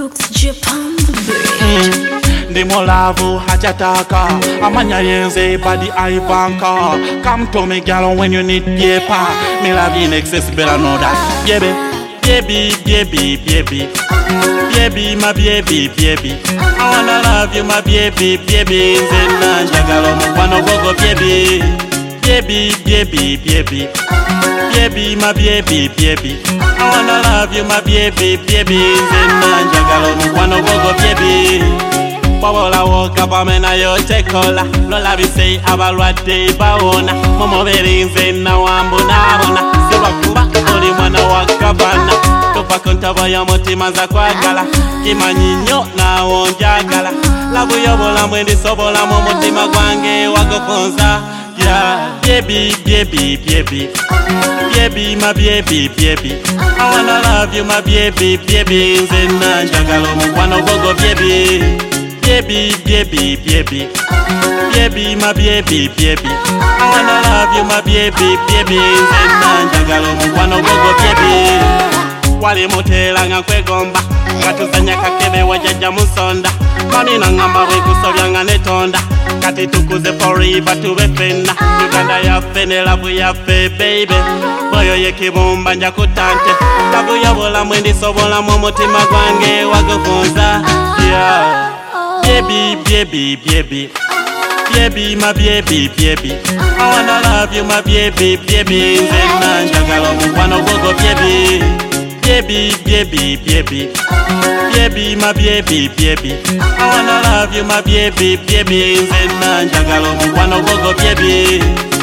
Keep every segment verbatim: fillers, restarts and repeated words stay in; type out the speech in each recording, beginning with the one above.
Brooks Japan the beat. Ndimo lavu hachataka amanya yenze body Ivanka. Come to me girl when you need paper. Me love in excess better know that. Baby, baby, baby, baby, baby, my baby, baby. I wanna love you, my baby, baby. Nzena njagalo mukwano gogo baby, baby, baby, baby, baby, my baby, baby. I wanna love you, my baby, baby. Nzena njagalo mukwano gogo baby. Bawola woka pamena yo chekola Lola bisei abalwadde bawona Momo berinze na wambu nabona Siwa kuba oli mwana wakabana Tupa kontabo ya mutima za kwagala Kimanyi nnyo nawo njagala Labu yobola mwendi sobola mu mutima gwange wagokonza. Yeah, baby, baby, baby, baby, my baby, baby. I wanna love you, my baby, baby. Nzena njagalo mukwano gogo baby. Baby, baby, baby, baby, my baby, baby. I wanna love you, my baby, baby. Nzena njagalo mukwano gogo baby. Wali mutela nga kwegomba katuzanya kakebe wajaja musonda mami nangamba wekusobya nga netonda kati tukuze forever tube fena Uganda yaffe ne labu yaffe baby boyo yekibumba nja kutante labu yabola mwendi sobola mu mutima gwange wagokonza. Yeah, baby, baby, baby, baby, my baby, baby. I wanna love you, my baby, baby. Nzena njagalo mukwano gogo baby, baby, baby, baby, baby, my baby, baby. I wanna love you, my baby, baby. Nzena njagalo mukwano gogo baby.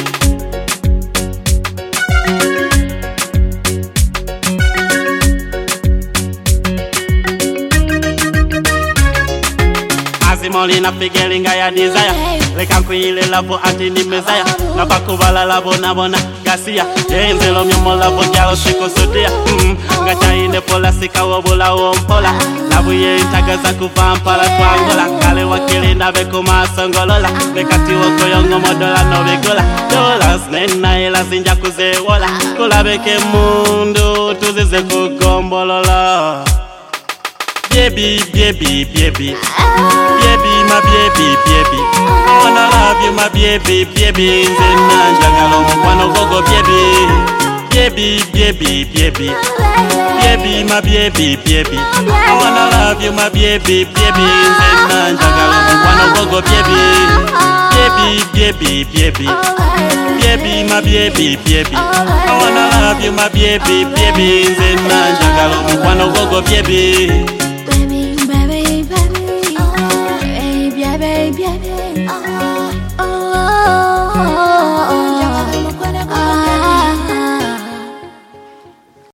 Molina figelinga ya desire leka nkwile lavo ati ni mezaya napakubala lavo nabona gasia enzelo myomo lavo gyalo sikosodia mm, ngachaine pola sika wobula wompola lavu ye intagaza kuvampala twangola kale wakili nabe kumasongolola lekati woko yongo modola nobegola dollars nena ela zinja kuzewola kulabeke mundu tuzize kugombolola. Baby, baby, baby, baby, my baby, baby. I wanna love you, my baby, baby. Nzena njagalo mukwano gogo baby, baby, baby, baby, baby, my baby, baby. I wanna love you, my baby, baby. Nzena njagalo mukwano gogo baby, baby, baby, baby, baby, my baby, baby. I wanna love you, my baby, baby. Nzena njagalo mukwano gogo baby. Baby, baby, baby, baby, baby, baby.